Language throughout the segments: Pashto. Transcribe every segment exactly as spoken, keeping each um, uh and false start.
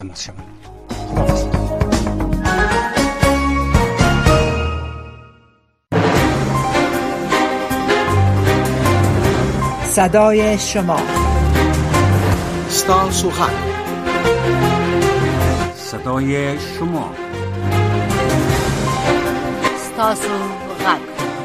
صدای شما ستاسو غږ صدای شما ستاسو غږ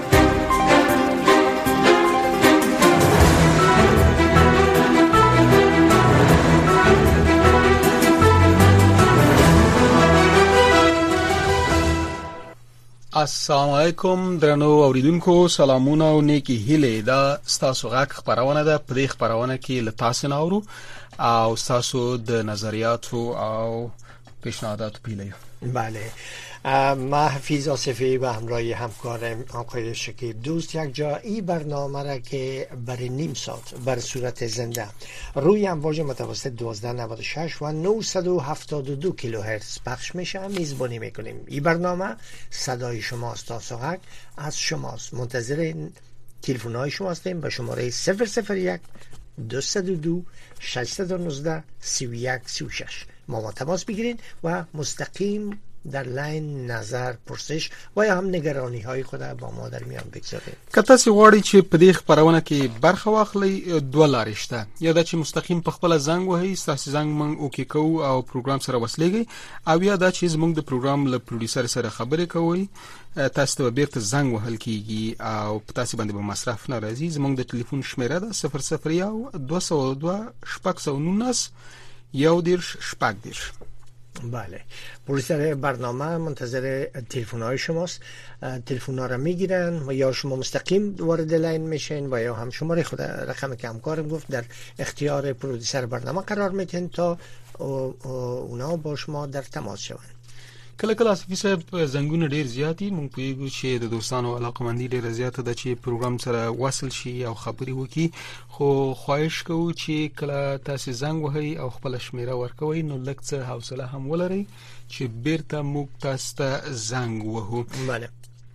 السلام علیکم درنو اوریدونکو، سلامونه او نیکی هیله. دا ستاسو غږ خبرونه ده. په دې خبرونه کې له تاسو ناورو او ستاسو د نظریاتو او پیشنهاداتو پیلایو. بله، ما حفیظ آصفی و همراهی همکارم آقای شکیب دوست یک جا این برنامه را که برای نیم ساعت بر صورت زنده روی امواج متوسط دوازده نود و شش و نهصد و هفتاد و دو کیلوهرتز پخش میشه میزبانی میکنیم. این برنامه صدای شماست، تاسوغک از شماست. منتظر تلفن های شما هستیم به شماره صفر صفر یک دویست و دو ششصد و نوزده سی و یک سی و شش ما ما تماس بگیرین و مستقیم در لین نظر، پرسش و یا هم نگرانی های خود با ما در میان بگذارید. که تاسو غواړئ چې په دې خبرونه کې برخه واخلئ، دوه لارې شته. یا دا چې مستقیم په خپل زنګ وهئ، تاسو زنګ مونږ اوکې کوو او پروګرام سره وصلېږئ، او یا دا چې زموږ د پروګرام له پروډوسر سره خبرې کوئ، تاسو ته بیرته زنګ وهل کیږي او په تاسو باندې به مصرف نه راځي. زموږ د ټلیفون شمیره ده صفر صفر یک دوه سوه دوه شپږ سوه نولس یو دېرش شپږ دېرش. بله، پروژه برنامه منتظر تلفن های شماست. تلفن ها را میگیرن و یا شما مستقیم وارد لین میشین و یا هم شماره خود رقم که همکارم گفت در اختیار پرودوسر برنامه قرار میتین تا اونا با شما در تماس شون. کله کله اصفی صاحب زنګونه ډیر زیاتی، مونږ پوهیږو چې د دوستانو علاقمندي ډیره زیاته ده چې پروګرام سره وصل شي او خبرې وکړي، خو خواهش کوو چې کله تاسو زنګ وهئ او خپل شمیره ورکوئ نو لږ څه حوصله هم ولرئ چې بیرته موږ تاسو ته زنګ وهو. بله،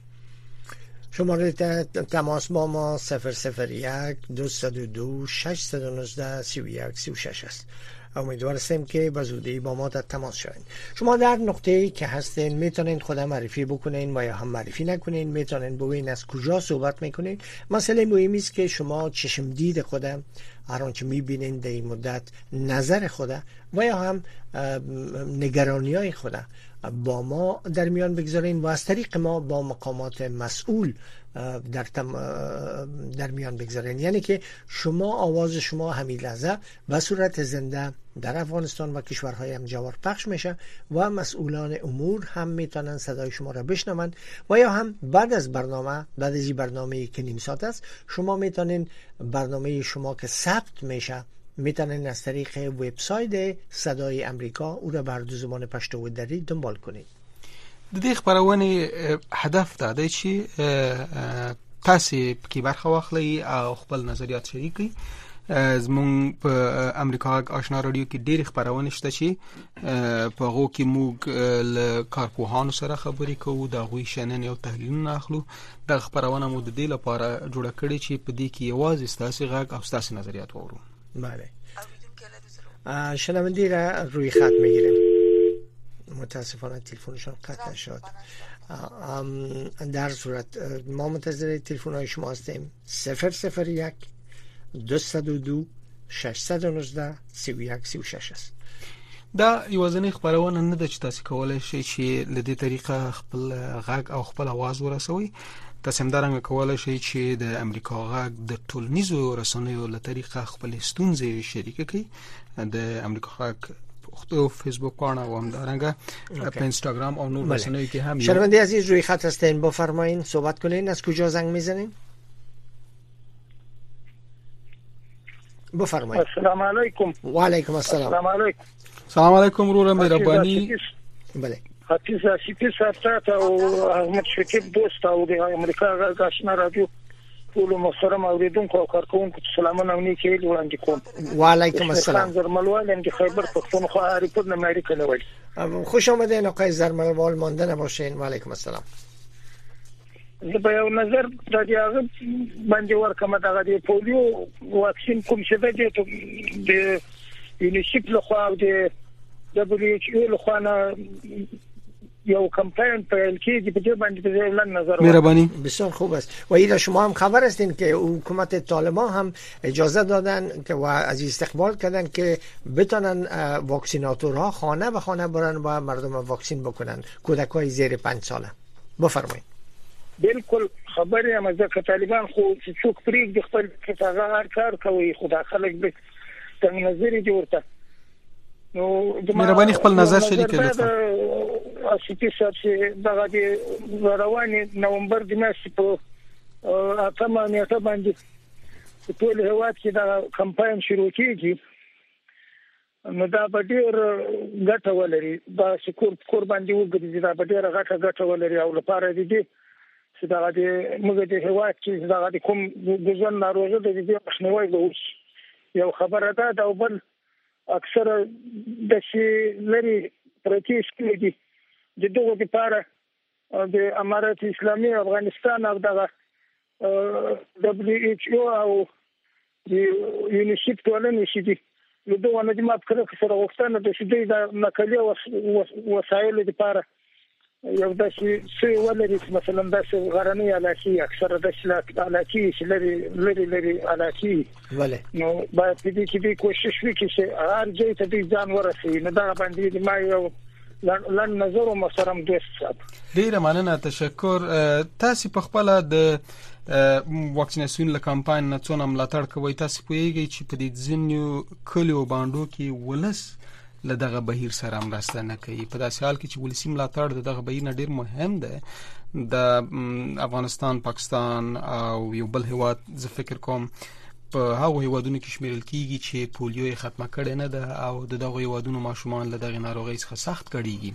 شماره تماس با ما صفر صفر یک دویست و دو ششصد و نوزده سی و یک سی و شش است. امیدوار هستیم که به زودی با ما در تماس شوین. شما در نقطه‌ای که هستین میتونین خود معرفی بکنین و یا هم معرفی نکنین، میتونین بگین از کجا صحبت میکنین. مسئله مهمی است که شما چشم دید خود هر آنچه میبینین در این مدت، نظر خود و یا هم نگرانی های خود با ما در میان بگذارین و از طریق ما با مقامات مسئول در تم در میان بگذارین. یعنی که شما آواز شما همین لحظه به صورت زنده در افغانستان و کشورهای همجوار پخش میشه و مسئولان امور هم میتونن صدای شما را بشنون و یا هم بعد از برنامه، بعد از این برنامه که نیم ساعت است، شما میتونین برنامه شما که ثبت میشه میتونین از طریق وبسایت صدای امریکا او را بر دو زبان پشتو و دری دنبال کنید. د دې خبرونه هدف دا دی چې تاسو کې برخه واخلئ او خپل نظریات شریک کړئ. زمونږ په امریکا آشنا رادیو کې ډېر خبرونه شته چې په هغو کې موږ له کارپوهانو سره خبرې کوو، د هغوی شننې او تحلیلونه اخلو. دغه خبرونه مو د دې لپاره جوړه کړې چې په دې کې یوازې ستاسو غږ او ستاسو نظریات واورو. بله، شنوندی را روی خط میگیریم. متاسفانه تلفنشان قطع شد. در صورت ما منتظر تلفن های شما هستیم. صفر صفر یک دویست و دو ششصد و نوزده سی و یک سی و شش است. دا یوازینی خبرونه نه ده چې تاسو کولای شئ چې له دې طریقه خپل غږ او خپل आवाज ورسوي. تاسو هم درنګ کولای شئ چې د امریکا غږ د ټولنیزو رسنیو له طریقه خپل ستونزې شریک کړئ. د امریکا غږ پښتو فیسبوک پاڼه او هم درنګ په اینستاګرام او نور رسنیو کې هم. شنونده عزیز روی خط هستین، بفرمایید صحبت کنین. از کجا زنگ میزنین؟ بفرمایید. السلام علیکم. و علیکم السلام. السلام علیکم. سلام علیکم ورور مهربانی. بله، حفیظ آصفی صاحب او احمد شکیب دوست او د امریکا غږ آشنا رادیو ټول محترم اوریدونکو او کارکونکو سلامونه او نیکی وړاندې کوم. و علیکم السلام. زرملوال د خیبر پختونخوا اریپور د امریکا لوی. خوش آمدین آقای زرملوال، مانده نباشین. و علیکم السلام. زه په یو نظر د دې هغه باندې ورکمه دغه د پولیو واکسین کوم چې د د یونیسف له خوا د دبلیو ایچ او لخوا یو کمپاین پیل کیږي په دې باندې به اعلان نظر مهربانی. بسیار خوب است. و اینا شما هم خبر هستین که حکومت طالبان هم اجازه دادن که و از استقبال کردن که بتونن واکسیناتورها خانه به خانه برن و مردم واکسین بکنن، کودکای زیر پنج ساله. بفرمایید. بالکل خبرې هم ځکه طالبان خو څوک پرېږدي خپل هغه کار کوي، خو دا خلک به څنګه نظر دي ورته. نو مهرباني خپل نظر شریک کړئ لطفا. اسی صاحب چې دغه د رواني نومبر د میاشتې په اتمه نیټه باندې په ټول هیواد کې دا کمپاین شروع کیږي، نو دا به ډېر ګټه ولري. دا شکر کور باندې وګورئ، دا به ډېر غټه ګټه ولري او لپاره دي چې دا د موږ د هیواد کې دا د کوم د ځوان ناروغه د دې مخنیوي به وشي. یو خبره ده دا بل اکثره د شي لري پرتیش کې دي د دغه لپاره د امارات اسلامي افغانستان او د دبلیو ایچ او او د یونیسف ټولنې چې دي د دوه نظامات کړه سره وختانه د شدې د نقلي وسایل لپاره یو د شي ولري مثلا د غرنی علاقه اکثره د علاقه چې لري لري لري علاقه بله نو باید دې کې دې کوشش وکړي چې هر ځای ته دې ځان ورسوي. نه دا باندې ما یو لن نظر او مسرم دوست. ډیره مننه، تشکر. تاسو په خپل د واکسیناسیون له کمپاین نه څونه ملاتړ کوي؟ تاسو پوهیږئ چې په دې ځینو کلیو باندې کې ولس له دغه بهیر سره مرسته نه کوي. په داسې حال کې چې ولسی ملاتړ د دغه بهیر نه ډیر مهم ده. د افغانستان، پاکستان او یو بل هیواد زه فکر کوم په هغه هیوادونو کې شمیرل کیږي چې پولیو یې ختمه کړې نه ده او د دغه هیوادونو ماشومان له دغه ناروغۍ څخه سخت کړيږي.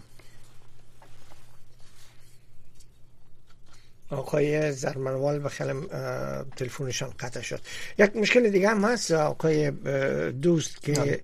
آقای زرمنوال بخیر تلفنشان قطع شد. یک مشکل دیگه هم هست آقای دوست که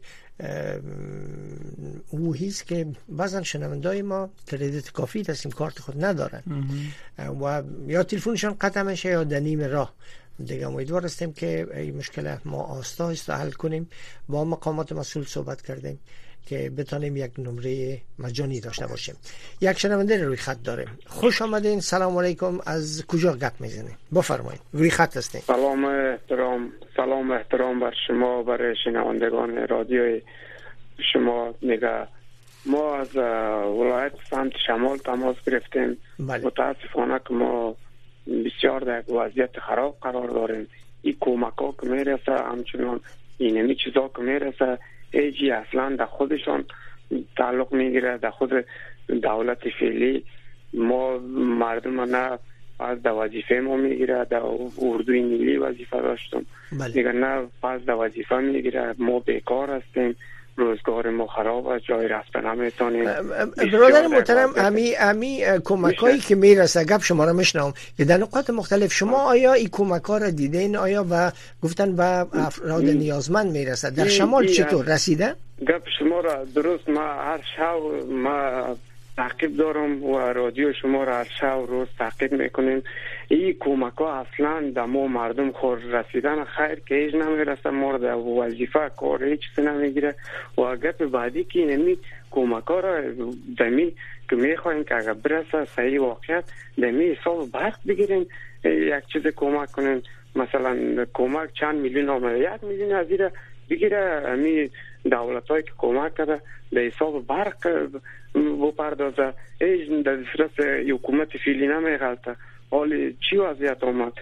او هیست که بعضا شنوندای ما کردیت کافی تا سیم کارت خود ندارن و یا تلفنشان قطع میشه یا در نیم راه. دیگه امیدوار هستیم که این مشکل ما آستا است حل کنیم. با مقامات مسئول صحبت کردیم که بتانیم یک نمره مجانی داشته باشیم. یک شنونده روی خط داریم. خوش آمدین. سلام علیکم. از کجا گپ میزنید؟ بفرمایید. روی خط هستین. سلام احترام سلام احترام بر شما، برای شنوندگان رادیوی شما. میگه ما از ولایت سمت شمال تماس گرفتیم. بله. متاسفانه که ما بسیار در وضعیت خراب قرار داریم. این کمک ها که میرسه همچنان اینمی چیزا که میرسه ایجی اصلا در خودشان تعلق میگیره، در خود دولت فعلی. ما مردم نه از در وظیفه ما میگیره، در اردوی ملی وظیفه داشتم. بله. دیگه نه پس در وظیفه میگیره، ما بیکار هستیم، روزگار ما خراب است، جای رفتن نمیتونیم. برادر محترم، امی امی کمکایی که میرسه گپ شما را میشنوم که در نقاط مختلف شما آیا این کمک‌ها را دیدین؟ آیا و گفتن به افراد نیازمند میرسه؟ در شمال چطور رسیده؟ گپ شما را درست، ما هر شب ما تعقیب دارم و رادیو شما را هر شب روز تعقیب میکنیم. این کمک ها اصلا در ما مردم خور رسیدن خیر که هیچ نمیرسه. ما در وظیفه کار هیچ چیز نمیگیره و گپ بعدی که نمی کمک ها را دمی که میخوایم که اگر برسه صحیح واقعیت دمی حساب برق بگیریم، یک چیز کمک کنیم. مثلا کمک چند میلیون آمده، یک میلیون از ایره بگیره امی دولت هایی که کمک کرده به حساب برق بپردازه. ایج در صورت حکومت فعلی نمیغلطه. حالی چی وضعیت آمد؟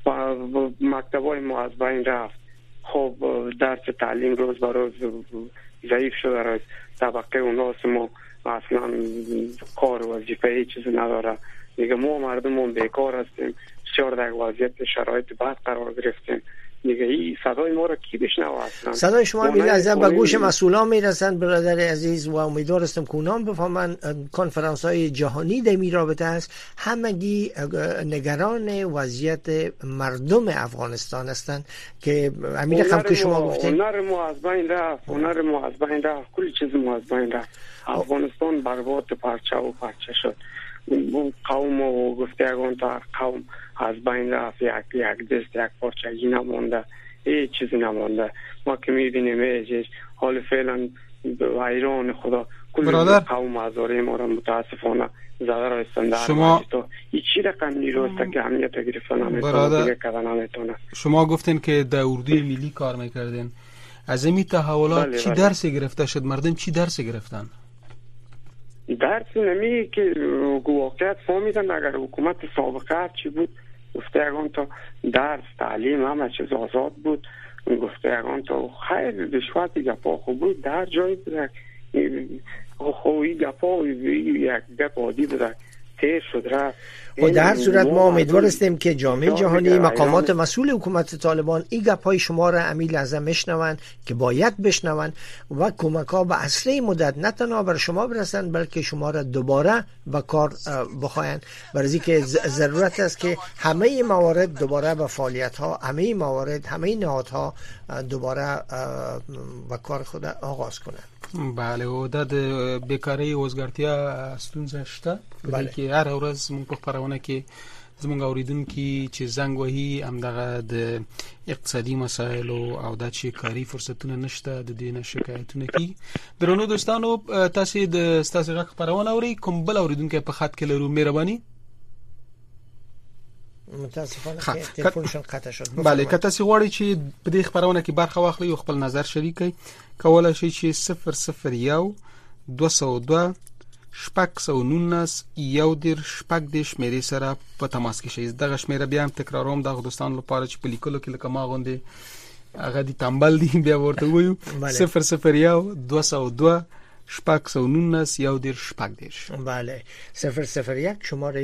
مکتب های ما از بین رفت. خب درس تعلیم روز به روز ضعیف شده رست. طبقه اوناس ما اصلا کار وظیفه هیچ چیز نداره. دیگه ما مردم بیکار هستیم، بسیار در وضعیت شرایط بد قرار گرفتیم. دیگه این صدای ما را کی بشنوه اصلا؟ صدای شما میرسه به گوش مسئولان میرسن برادر عزیز و امیدوار هستم که اونام بفهمن. کنفرانس های جهانی در این رابطه است. همگی نگران وضعیت مردم افغانستان هستند که امیر خم که شما گفتین هنر ما از بین رفت، هنر ما از بین رفت، کل چیز ما از بین رفت. افغانستان برباد پرچه و پرچه شد. قوم و گفتگان تا قوم از بین رفت. یک یک دست یک پارچگی نمانده، هیچ چیزی نمانده. ما که میبینیم ایجش حال فعلا ایران خدا کل قوم ازاره ما را متاسفانه زده را استندر شما تو این چی رقم نیروست که امنیت گرفته نمیتونه دیگه کده نمیتونه. شما گفتین که در اردوی ملی کار میکردین، از این تحولات بله چی بله. درسی گرفته شد؟ مردم چی درسی گرفتن؟ درس نمی که واقعیت فهمیدن اگر حکومت سابقه چی بود گفته اگان تا درس تعلیم همه چیز آزاد بود، گفته اگان تا خیر رشوت گپا خوب بود در جایی بود خوی گپا یک گپ عادی بود تیر شد رفت. و در هر صورت ما امیدوار هستیم که جامعه جهانی مقامات مسئول حکومت طالبان این گپ‌های شما را امیل لازم بشنون که باید بشنون و کمک‌ها به اصلی مدت نه تنها بر شما برسن بلکه شما را دوباره به کار بخواین، برای که ضرورت است که همه موارد دوباره به فعالیت‌ها، همه موارد، همه نهادها دوباره به کار خود آغاز کنند. بله و د بیکاری وزګارتیا ستونزه شته چې هر ورځ موږ په خبرونه کې زموږ اوریدونکو چې زنګ وهي همدغه د اقتصادي مسایلو او د چې کاری فرصتونه نشته د دې نه شکایتونه کوي. درنو دوستانو تاسو د ستاسو غږ خبرونه اوري، کوم بل اوریدونکو په خط کې لرو؟ مهرباني. متاسفانه که تلفنشون قطع شد. بله که تاسو غواړئ چې په دې خبرونه کې برخه واخلئ او خپل نظر شریک کړئ، کولای شئ چې صفر صفر یو دوه سوه دوه شپږ سوه نولس یو دېرش شپږ دېرش شمېرې سره په تماس کې شئ. دغه شمېره بیا هم تکراروم دغه دوستانو لپاره چې په لیکلو کې لکه ما غوندې هغه دي تنبل دي بیا ورته ووایو صفر صفر یو دوه سوه دوه شپږ سوه نولس یو دېرش شپږ دېرش. بله صفر صفر یک شماره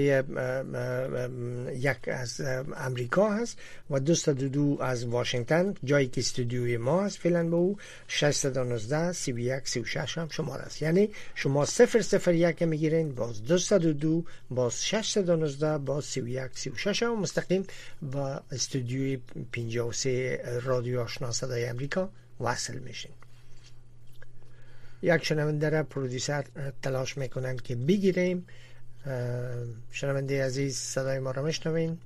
یک از امریکا هست و دوست دو دو از واشنگتن جایی که استودیوی ما هست فعلا به او ششصد و نوزده سی و یک سی و شش هم شماره است. یعنی شما صفر صفر یک میگیرین باز دوست دو دو باز ششصد و نوزده باز سی و یک سی و شش هم مستقیم با استودیوی پنجاه و سه رادیو آشنا صدای امریکا وصل میشین. یک شنونده را پرودیسر تلاش میکنن که بگیریم. شنونده عزیز صدای ما را میشنوین؟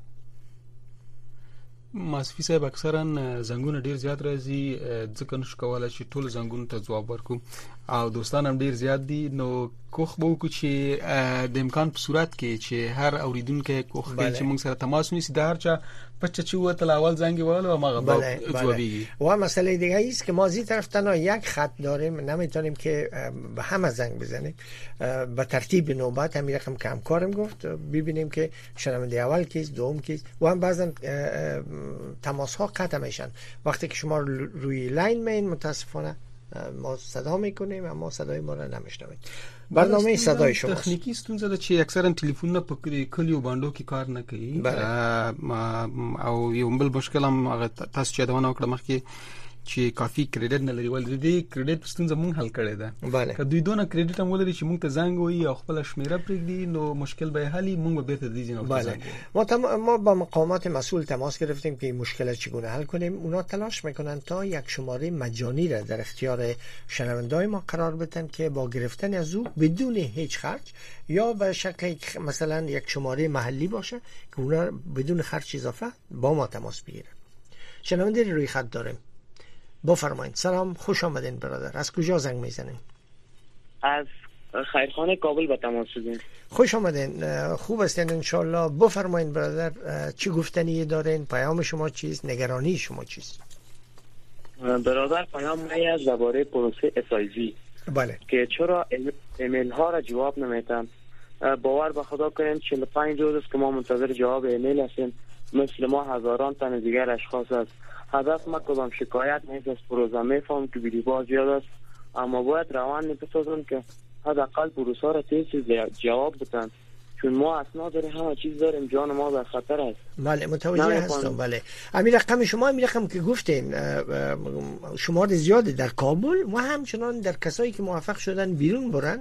ماسفی صاحب اکثرا زنګونه ډیر زیات راځي ځکه نشو کولای چې ټول زنګونو ته ځواب ورکو او دوستان هم ډیر زیات دي، نو کوخ به وکړو چې د امکان په صورت کې چې هر اوریدونکو کوخ کې چې موږ سره تماس ونیسي د هر چا پچه چې وته اول زنګ وله و ما بله بله. و مسئله دیگه است که ما از این طرف تنها یک خط داریم، نمیتونیم که به همه زنگ بزنیم به ترتیب نوبت. همین رقم که همکارم گفت ببینیم که شنونده اول کیست دوم کیست و هم بعضا تماس ها قطع میشن. وقتی که شما روی لاین مین متاسفانه ما صدا میکنیم اما صدای ما را نمیشنوید. برنامه صدای شما تکنیکی ستونزه ده چې اکثرا ټلیفونونه په کلیو باندې کې کار نه کوي او یو بل مشکل هم هغه تاسو چې دا ونه وکړه مخکې چې کافي کریډټ نه لري، ولې دې کریډټ ستونزه مونږ حل کړې ده. بله که دوی دونه کریډټ هم ولري چې مونږ ته زنګ وایي او خپل شمیره پرېږدي نو مشکل به حلی مونږ به بیرته دیزی نه. بله ما تم... ما با مقامات مسئول تماس گرفتیم که این مشکل چگونه حل کنیم. اونا تلاش میکنن تا یک شماره مجانی را در اختیار شنوندای ما قرار بدن که با گرفتن از او بدون هیچ خرج یا به شکل مثلا یک شماره محلی باشه که اونا بدون خرج اضافه با ما تماس بگیرن. شنونده روی خط داریم. بفرمایید. سلام، خوش آمدین برادر. از کجا زنگ میزنین؟ از خیرخانه کابل با تماس شدیم. خوش آمدین، خوب هستین انشالله. بفرمایید برادر، چی گفتنی دارین؟ پیام شما چیست؟ نگرانی شما چیست؟ برادر پیام می از درباره پروسه اس آی وی. بله که چرا ایمیل ها را جواب نمیتن. باور به خدا کنین چهل و پنج روز است که ما منتظر جواب ایمیل هستیم، مثل ما هزاران تن دیگر اشخاص است. هدف ما کدام شکایت نیست از پروژه. میفهم که بیری باز زیاد است اما باید روان نپسازن که حداقل پروژه را تیز جواب بدن، چون ما اسناد داریم، همه چیز داریم، جان ما در خطر است. بله متوجه هستم. بله همین رقم شما، همین رقم که گفتین شمار زیاده در کابل و همچنان در کسایی که موفق شدن بیرون برن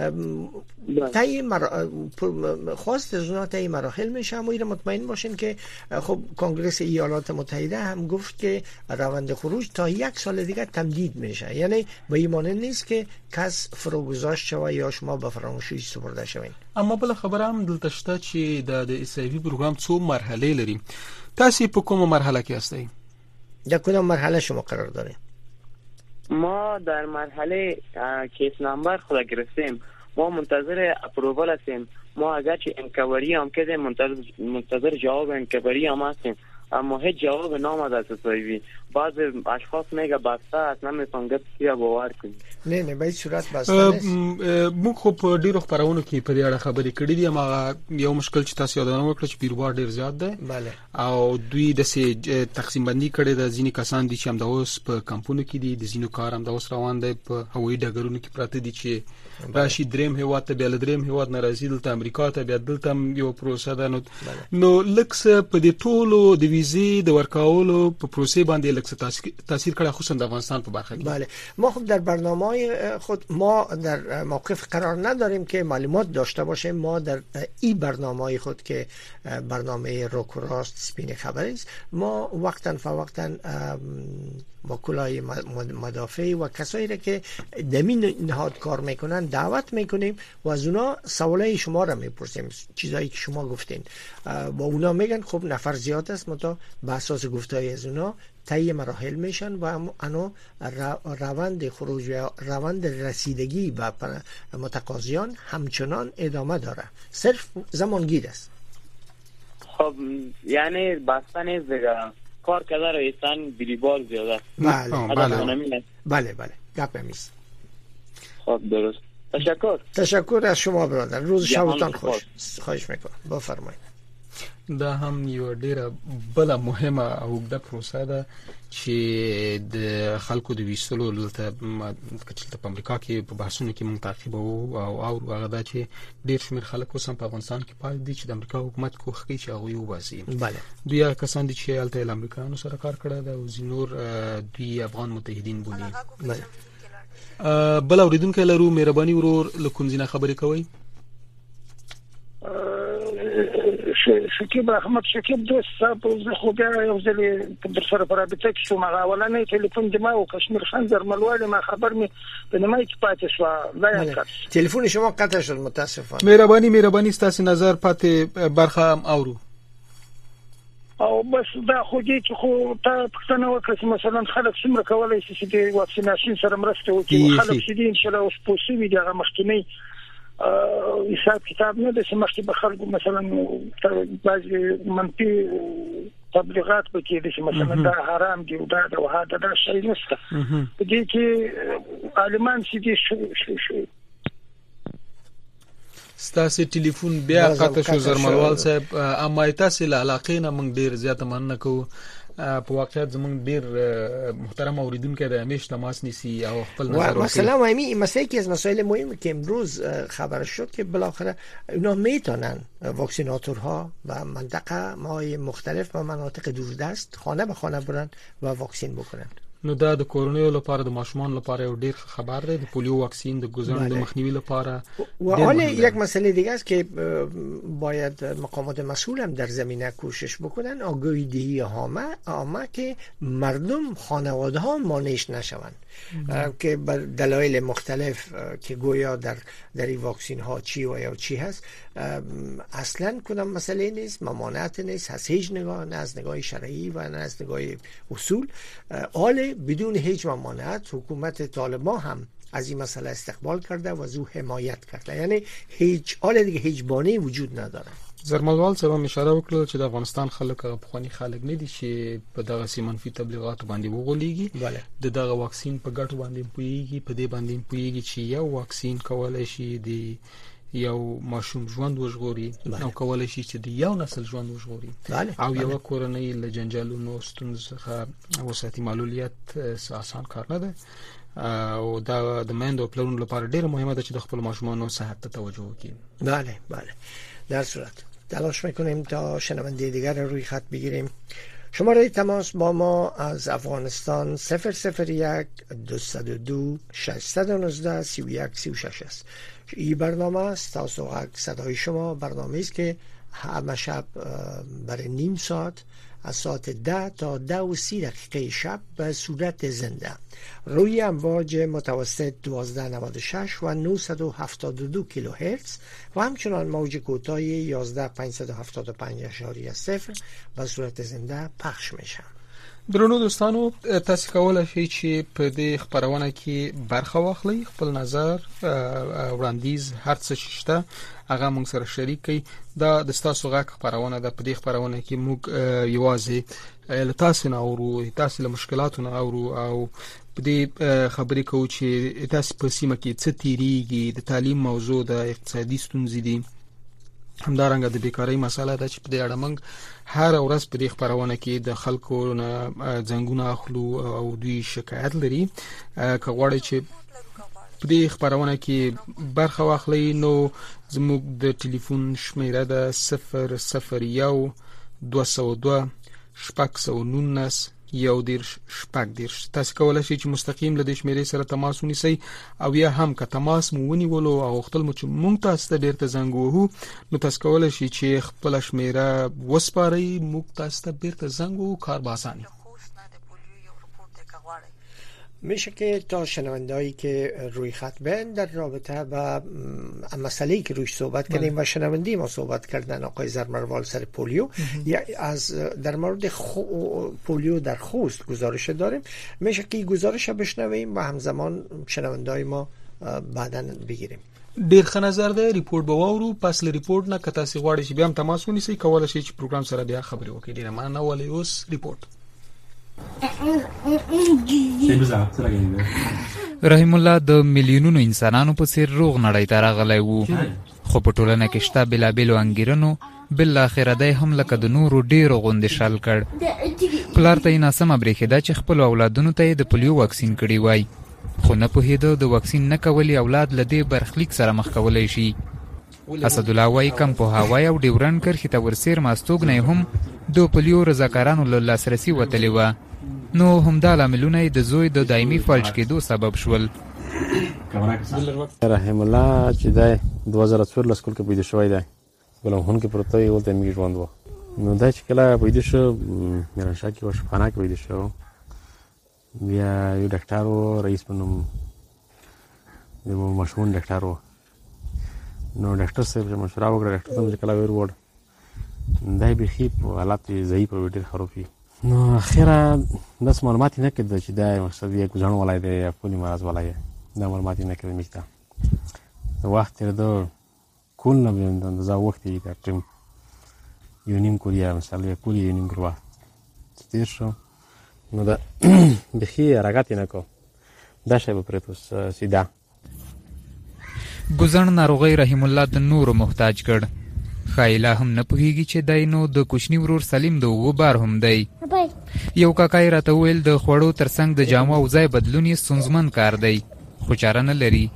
تای مر... خواست از اونا تای مراحل میشه. اما این مطمئن باشین که خب کنگرس ایالات متحده هم گفت که روند خروج تا یک سال دیگه تمدید میشه، یعنی به ایمان نیست که کس فروگذاشت شوه یا شما به فراموشی سپرده شوین. اما بل خبره هم دلته شته چې د اس ای وی پروګرام څو مرحله لري. تاسو په کومه مرحله کې هستئ؟ در کدام مرحله شما قرار دارید؟ ما در مرحله کیس نمبر خود گرفتیم، ما منتظر اپرووال هستیم. ما اگرچه انکواری هم کردیم منتظر منتظر جواب انکواری هم هستیم، اما هیچ جواب نامد از صاحبی. بعض اشخاص میگه بسته است، نمیتونم گفت کیا باور کنی. نه نه به هیچ صورت بسته نیست. موږ خو په ډیرو خبرونو کې په دې اړه خبرې کړې دي، اما یو مشکل چې تاسو یادونه وکړه چې بیروبار ډیر زیات دی. بله. او دوی د سي تقسیم بندي کړي د ځینې کسان دي چې هم د اوس په کمپونو کې دي، د ځینو کار هم د اوس روان دی په هوایي ډګرونو کې پراته دي چې راشي دریم هیواد ته، بیا دریم هیواد نه راځي دلته امریکا ته، بیا دلته یو پروسه ده. نو نو لکس په دې ټولو د ویزې د ورکولو په پروسه باندې لکس تاثیر کړه، خصوصا د افغانستان په برخه کې. بله، ما خب در برنامه‌های خود ما در موقف قرار نداریم که معلومات داشته باشیم. ما در این برنامه‌های خود که برنامه روک و راست سپین خبری است، ما وقتا فوقتا وکلای مدافع و کسایی را که دمین نهاد کار میکنن دعوت میکنیم و از اونا سوالای شما را میپرسیم، چیزایی که شما گفتین. با اونا میگن خب نفر زیاد است، متا به اساس گفتهای از اونا طی مراحل میشن و انا روند خروج و روند رسیدگی به متقاضیان همچنان ادامه داره، صرف زمانگیر است. خب یعنی بسته نیست دیگه، کار کرده رئیسان بیریبار زیاده. بله بله بله بله گپ همیست. خب درست، تشکر. تشکر از شما برادر، روز شبتان خوش. خواهش میکنم، بفرمایید. دا هم یو ډیره بل مهمه او د پروسه ده چې د خلکو د ویستلو لته کچلته په امریکا کې په بحثونو کې مونږ تعقیب او او هغه دا چې ډیر شمیر خلک اوس په افغانستان کې پاتې دي چې د امریکا حکومت کوښښ کوي چې هغه یو باسي. بله، دوی کسان دي چې الته د امریکایانو سره کار کړی دی او زینور دوی افغان متحدین بولي. بله. بل اوریدونکو لرو، مهرباني ورور له کوم ځینه خبرې کوي؟ شکیب احمد شکیب دوست صاحب زه خو بیا یو ځل در سره په رابطه کې شوم. هغه اولنۍ ټلیفون د ما او کشمیر خان درملواله ما خبر می په نمای کې پاتې شو. لا یې تلیفون شما قطع شد متاسفانه. مهرباني مهرباني ستاسو نظر پاتې برخه هم اورو. او بس دا خو دې چې خو تا پښتنه وکړه چې مثلا خلک څومره کولای شي چې د واکسیناسیون سره مرسته وکړي. خلک چې دي ان شاء الله اوس پوسوي دغه مخکینی حساب کتاب نه د سمشتي به خلکو مثلا بعضي منفي تبلیغات پکې دي چې مثلا دا حرام دي او دا د وهاده دا شی نشته. په دې کې عالمان چې دي شو شو ستاسو ټلیفون بیا قطع شو زرملوال صاحب، اما تاسو له علاقې نه موږ ډیر زیاته مننه کوو. په واقعیت زمونږ ډیر محترم اوریدونکو د همیش تماس نیسی او خپل نظر ورکړي. مثلا همین مسئله که از مسائل مهمی که امروز خبر شد که بالاخره اونا میتونن واکسیناتورها و منطقه مای مختلف و مناطق دوردست خانه به خانه برن و واکسین بکنن. نو دا د کورونیو لپاره د ماشومان لپاره یو ډیر خبر دی، د پولیو واکسین د ګزن د مخنیوي لپاره. و حالا یک مسئله دیگه است که باید مقامات مسئول هم در زمینه کوشش بکنن، آگاهی دهی عامه که مردم خانواده ها مانعش نشوند که بر دلایل مختلف که گویا در در این واکسین ها چی و یا چی هست اصلا کدام مسئله نیست، ممانعت نیست، از هیچ نگاه، نه از نگاه شرعی و نه از نگاه اصول. آله بدون هیچ ممانعت حکومت طالبان هم از این مسئله استقبال کرده و از او حمایت کرده، یعنی هیچ آله دیگه هیچ بانی وجود نداره. زرملوال صاحب اشاره وکړه چې د افغانستان خلک په خواني خلک نه دي چې په دغه سیمنفي تبلیغات باندې وغولېږي. د دغه واکسین په ګټو باندې پويږي، په دې باندې پويږي چې یو واکسین کولای شي د یو ماشوم ژوند وژغوري او کولای شي چې د یو نسل ژوند وژغوري او یو کورنۍ له جنجالونو ستونزو څخه وساتي. معلولیت آسان کار نه ده او دا د میندو پلانونو لپاره ډېر مهمه ده چې د خپل ماشومانو صحت ته توجه وکړي. بله بله، در صورت تلاش میکنیم تا شنونده دیگر رو روی خط بگیریم. شماره تماس با ما از افغانستان صفر صفر یک دویست و دو ششصد و نوزده سی و یک سی و شش است. این برنامه است تاسو صدای شما، برنامه است که همه شب برای نیم ساعت از ساعت ده تا ده و سی دقیقه شب به صورت زنده روی امواج متوسط دوازده نود و شش و نهصد و هفتاد و دو کیلوهرتز و همچنان موج کوتاه یازده پانصد و هفتاد و پنج اشاریه صفر به صورت زنده پخش میشن. درنو دوستانو تاسو کولای شئ چې په دې خبرونه کې برخه واخلئ، خپل نظر وړاندیز هر څه شته هغه موږ سره شریک کړئ. دا د تاسو غږ خبرونه ده. په دې خبرونه کې موږ یوازې له تاسو نه اورو، تاسو له مشکلاتو نه اورو او په دې خبرې کوو چې تاسو په سیمه کې څه تیریږي، د تعلیم موضوع ده، اقتصادي ستونزې دي، همدارنګه د بیکاری مسله ده چې په دې اړه موږ هر ورځ په دې خبرونه کې د خلکو نه ځنګونه اخلو او دوی شکایت لري. که غواړئ چې په دې خبرونه کې برخه واخلئ نو زموږ د ټلیفون شمیره ده صفر صفر یو دوه سوه دوه شپږ سوه نولس یو دېرش شپږ دېرش. تاسو کولی شئ چې مستقیم له دې شمیرې سره تماس ونیسئ او یا هم که تماس مو ونیولو او غوښتل مو چې موږ تاسو ته بیرته زنګ ووهو نو تاسو کولی شئ چې خپله شمیره وسپارئ، موږ تاسو ته بیرته زنګ ووهو، کار به اسانه. میشه که تا شنوندهایی که روی خط بین در رابطه با مسئله‌ای که روش صحبت کردیم و شنوندی ما صحبت کردن آقای زرمروال سر پولیو یا از در مورد خو... پولیو در خوست گزارش داریم، میشه که گزارش بشنویم و همزمان شنوندهای ما بعداً بگیریم. ډیر ښه نظر ده. ریپورت به واورو، پس له ریپورت نه که تاسو غواړئ چې بیا هم تماس ونیسئ کولی شئ چې پروګرام سره بیا خبرې وکړئ. ډیره مننه. ولې اوس ریپورت. رحیم الله د میلیونونو انسانانو په څیر روغ نړۍ ته راغلی وو، خو په ټولنه کې شته بېلابېلو انګېرنو بالاخره دی هم لکه د نورو ډېرو غوندې شل کړ. پلار ته یې ناسمه برېښېده چې خپلو اولادونو ته یې د پولیو واکسین کړی وای، خو نه پوهېده د واکسین نه کول اولاد له دې برخلیک سره مخ کولی شي. اسدالله وایي کم پوهاوی او ډیورنډ کرښې ته ورسېرمه استوګنۍ هم د پولیو رضاکارانو له لاسرسي وتلې وه، نو همدا لاملونه یې د زوی د دایمي فلج کېدو سبب شول. رحیم الله چې دی دوه زره څوارلس کال کې پیدا شوی دی، ګلم خون کې پروت دی، هلته میږي ژوند و. نو دی چې کله پیدا شو میرانشاه کې و شفخانه کې پیدا شو، بیا یو ډاکټر و رئیس په نوم د مشهور ډاکټر و. نو ډاکټر صاحب چې مشوره وکړه ډاکټر ته چې کله وروړ دی بیخي په حالت ضعیف او ډېر خراب وي. نو اخره داسې معلومات یې نه کېده چې دی مقصد یې ګوزڼ والی دی یا کوني مرض والی دی، دا معلومات یې نه کېده موږ ته. د وخت تېرېده کول نه د اندازه وخت یې د ټیم یو نیم کول یا مثلا یو کول یو نیم کول وخت تېر شو، نو دا بیخي حرکت یې نه کو، دا شی به پرېت اوس سیده. ګوزڼ ناروغۍ رحیم الله د نورو محتاج کړ. ښایي لا هم نه پوهېږي چې دی نو د کوچني ورور سلیم د اوبو بار هم دی. یو کاکا یې راته وویل د خوړو تر څنګ د جامو او ځای بدلون یې ستونزمن کار دی، خو چاره نه لري.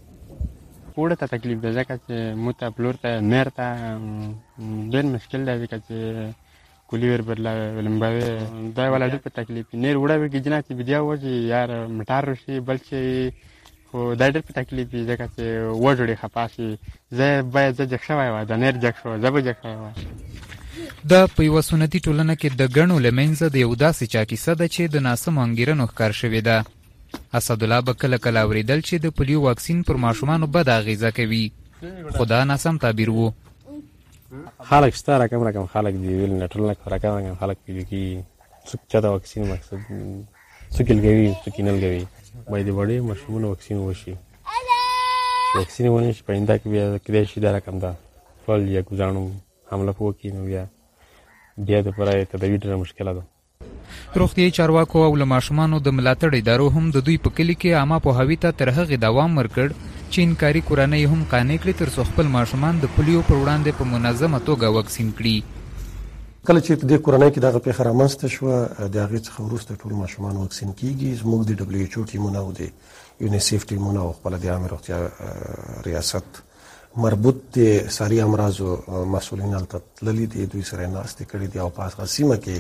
وړه ته تکلیف دی ځکه چې مو ته پلور ته میر ته ډېر مشکل دی ځکه چې کولي ور بدله لمباوې دی والا ډېر په تکلیف نیر وړه وږي جنا چې بدیا و چې یار مټار شي بل چې خو دا ډېر په تکلیف دی ځکه چې وجوړې خفا شي. زه باید زه جګ شوی وای، د نیر جګ شو، زه به جګ شوی وای. دا په یوه سنتي ټولنه کې د ګڼو له منځه د یو داسې چا کیسه ده چې د ناسمو انګېرنو ښکار شوې ده. اسدالله به کله کله اورېدل چې د پولیو واکسین پر ماشومانو بده اغېزه کوي، خو دا ناسم تعبیر و. خلک شته رقم رقم خلک دي ویل نه ټولنه کې رقم رقم خلک پیدا کېږي، څوک چاته واکسین مقصد څوک یې لګوي څوک یې نه لګوي. باید د وړې ماشومانو واکسین وشي، واکسین ونه شي په آینده کې بیا کېدای شي دا رقم ده فلج یا ګوزڼو حمله په وکړي، نو بیا بیا دپاره یې تداوي ډېره مشکله ده. روغتیایي چارواکو او له ماشومانو د ملاتړ ادارو هم د دوی په کلي کې عامه پوهاوي ته تر هغې دوام ورکړ چې انکاري کورنۍ هم قانع کړي تر څو خپل ماشومان د پولیو پر وړاندې په منظمه توګه واکسین کړي. کله چې په دې کورنۍ کې دغه پیښه رامنځته شوه د هغې څخه وروسته ټول ماشومان واکسین کېږي. زموږ د ډبلیو ایچ او ټیمونه او د یونیسیف ټیمونه او خپله د عامې روغتیا ریاست مربوط د ساري امراضو مسؤلین هلته تللي دي، دوی سره یې ناستې کړې دي او په هغه سیمه کې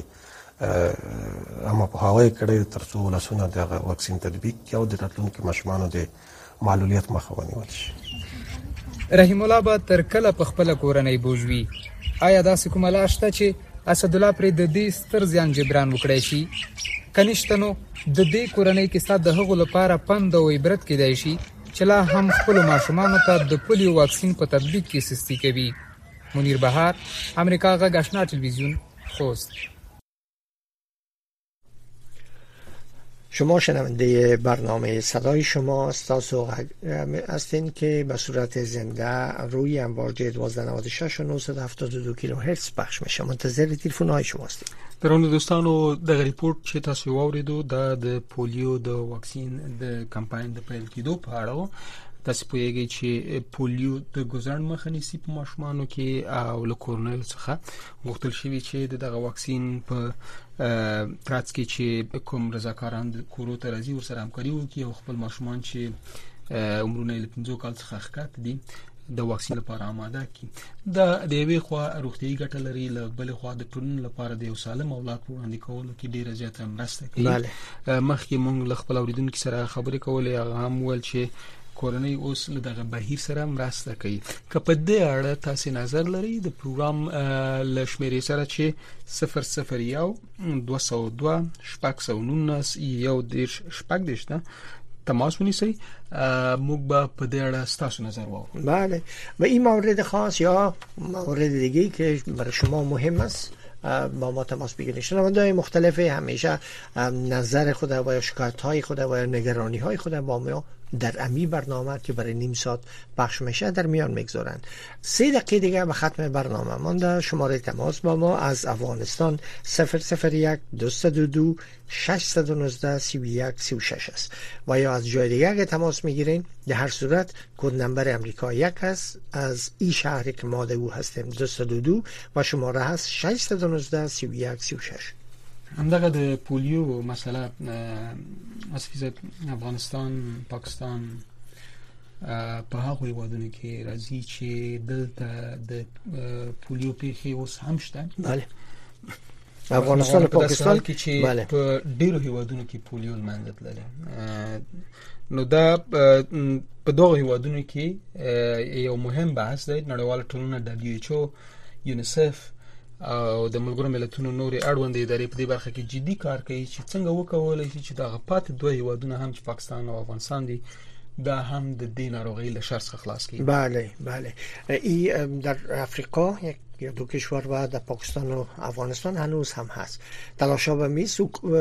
عامه پوهاوی کړی تر څو ولسونه د هغه واکسین تطبیق کړي او د راتلونکي ماشومانو د معلولیت مخه ونیول شي. رحیم الله به تر کله په خپله کورنۍ بوج وي؟ آیا داسې کومه لار شته چې اسدالله پرې د دې ستر زیان جبران وکړی شي؟ که نشته نو د دې کورنۍ کیسه د هغو لپاره پند او عبرت کیدای شي چې لا هم خپلو ماشومانو ته د پولیو واکسین په تطبیق کې سستي کوي. منیر بهار، امریکا غږ آشنا ټلویزیون، خوست. شما شنونده برنامه صدای شما استاسو هستین که به صورت زنده روی امواج دوازده نود و شش و نهصد و هفتاد و دو کیلوهرتز پخش میشه. منتظر تلفن های شما هستیم. درون دوستانو د ریپورت چې تاسو واوریدو د پولیو د واکسین د کمپاین د پیل کېدو په اړه تاسو پوهیږئ چې پولیو د ګوزن مخه نیسي په ماشومانو کې او له کورنۍ څخه غوښتل شوی چې دغه واکسین په ترڅ کې چې کوم رضاکاران د کورو ته راځي ورسره همکاري وکړي او خپل ماشومان چې عمرونه له پنځه کال څخه ښکته دي د واکسین لپاره آماده کړي. د د یوې خوا روغتیايي ګټه لري، له بلې خوا د ټولنې لپاره د یو سالم اولاد په وړاندې کولو کې ډېره زیاته مرسته کوي. مخکې موږ له خپل اوریدونکو سره خبرې کولې، هغه هم ویل چې کورنۍ اوس له دغه بهیر سره مرسته کوي. که په دې اړه تاسو نظر لرئ د پروګرام له شمیرې سره چې صفر صفر یو دوه سوه دوه شپږ سوه نولس یو دېرش شپږ دېرش ته تماس ونیسئ، موږ به په دې اړه ستاسو نظر واورو. بله، و این مورد خاص یا مورد دیگه‌ای که برای شما مهم است با ما تماس بگیرید. شنونده‌های مختلف همیشه نظر خود و شکایت‌های خود و نگرانی‌های خود با ما در امی برنامه که برای نیم ساعت پخش میشه در میان میگذارن. سه دقیقه دیگه به ختم برنامه مانده. شماره تماس با ما از افغانستان صفر صفر یک دویست و دو ششصد و نوزده سی و یک سی و شش است و یا از جای دیگه اگه تماس میگیرین در هر صورت کد نمبر امریکا یک هست، از این شهری که ما او هستیم دویست و دو و شماره هست ششصد و نوزده سی و یک سی و شش. همدغه د پولیو مسله از فیزه افغانستان، پاکستان په هغه هیوادونو کې راځي چې دلته د پولیو پیښې اوس هم شته. بله، افغانستان او پاکستان کې چې په ډیرو هیوادونو کې پولیو منځ لري. نو دا په دغه هیوادونو کې یو مهم بحث دی. نړیواله ټولنه دبلیو ایچ او، یونیسف او د ملګرو ملتونو نورې اړوندې ادارې په دې برخه کې جدي کار کوي چې څنګه وکولای شي چې دغه پاتې دوه هیوادونه هم چې پاکستان او افغانستان دي دا هم د دې ناروغۍ له شر څخه خلاص کړي. بله بله، این در افریقا یک یا دو کشور و در پاکستان و افغانستان هنوز هم هست. تلاشا به میز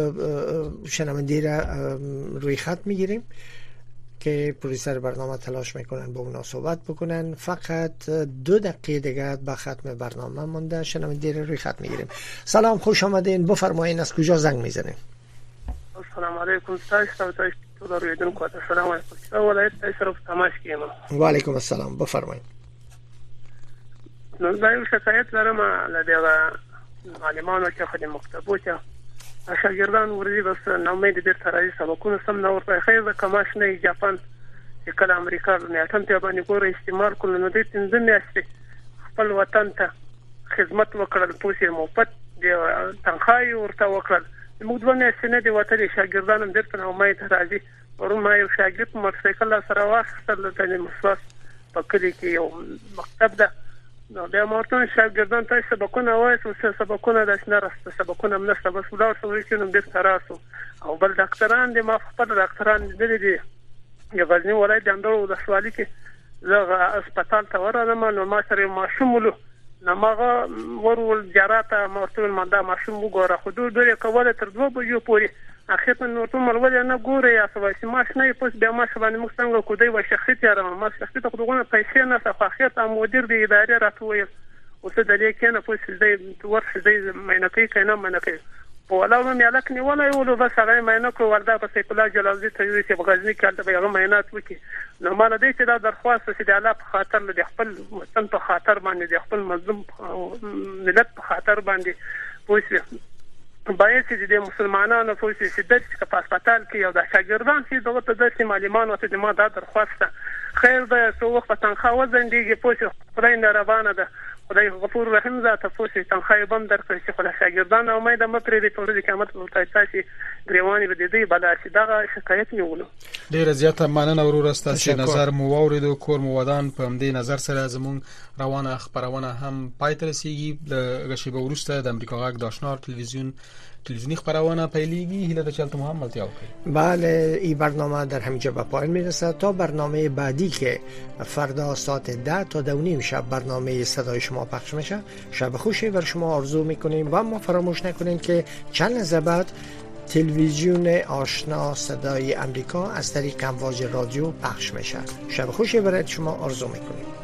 شنونده را روی خط میگیریم که پرویسر برنامه تلاش میکنن با اونا صحبت بکنن. فقط دو دقیقه دیگه به ختم برنامه مونده. شنونده رو روی خط میگیریم. سلام، خوش آمدین، بفرمایین از کجا زنگ میزنین؟ السلام علیکم. تاسو ته ټول اوریدونکو ته سلام علیکم. ولایت تاسو تماس کیم. و علیکم السلام، بفرمایین. نو دا یو شکایت لرم له دغه معلمانو چې خدای مکتبو ته شاګردان ورځي بس نو مې د دې ترای سبقونه سم نو ورته خیر کماش نه جاپان چې کله امریکا نه اتم ته باندې ګور استعمال کول نو د تنځ میاشتې خپل وطن ته خدمت وکړل، پوسې موپت د تنخواه ورته وکړل. موږ دوه میاشتې نه دی وته شاګردان هم درته نو مې ته راځي ورو ما یو شاګرد موټرسایکل سره واخیستل د مسواس په کلی کې یو مکتب ده. نو د مورتون شاګردان ته سبقونه وایي او سبقونه د شنرسته سبقونه منسته بس ولاړ شو چې نو د تراسو او بل ډاکټران د ما خپل ډاکټران دي دي یو غزنی ولایت د اندرو د سوالي کې زغه هسپتال ته ورغلم. نو ما سره ماشوملو نو ماغه ورول جراته مورتون منده ماشوم وګوره خو دوی دوی کوله تر دوه بجو پورې اخر نو ټول ملول نه ګوره یا سواسي ماش نه پوس بیا ما شبانه موږ څنګه کو دی و شخصیت یاره ما شخصیت خو دغه پیسې نه څه اخر ته مدیر دی ادارې راتوي او څه دلې کنه پوس دې ورخ دې مینه کوي کنه مینه کوي په ولاو مې الک نه ولا یو بس هغه مینه کو وردا په سیکولا جلالزي ته وی چې بغزنی کال ته هغه مینات وکي. نو مال دې چې دا درخواست چې د الله په خاطر له خپل وطن په خاطر باندې د خپل مظلوم ملت په خاطر باندې پوس باید چې د مسلمانانو په شدت کې په هسپتال کې یو د شاګردان چې دغه ته د معلمانو ته د ما د درخواست خیر د څو وخت تنخواه وزندګي پوه خدای نه روانه ده، خدای غفور رحیم ذات پوه تنخواه بند درکړي چې خدای شاګردان او مې د مترې د ټول قیامت ورته تاسو ګریوانی به دې بلا چې دا شکایت نیولو. ډیره زیاته مننه ورور تاسو نظر مو واوریدو. کور مو ودان په همدې نظر سره زمون روانه خبرونه هم پای ته رسیږي. د غشي به ورسته د امریکا غاک د آشنا تلویزیون تلویزیونی خبرونه پیلیږي. هیله ده چلته محمد تیاو کوي. بله، این برنامه در همینجا به پایان میرسه تا برنامه بعدی که فردا ساعت ده تا دو نیم شب برنامه صدای شما پخش میشه. شب خوشی بر شما آرزو میکنیم و ما فراموش نکنین که چند لحظه بعد تلویزیون آشنا صدای امریکا از طریق امواج رادیو پخش میشه. شب خوشی برای شما آرزو میکنیم.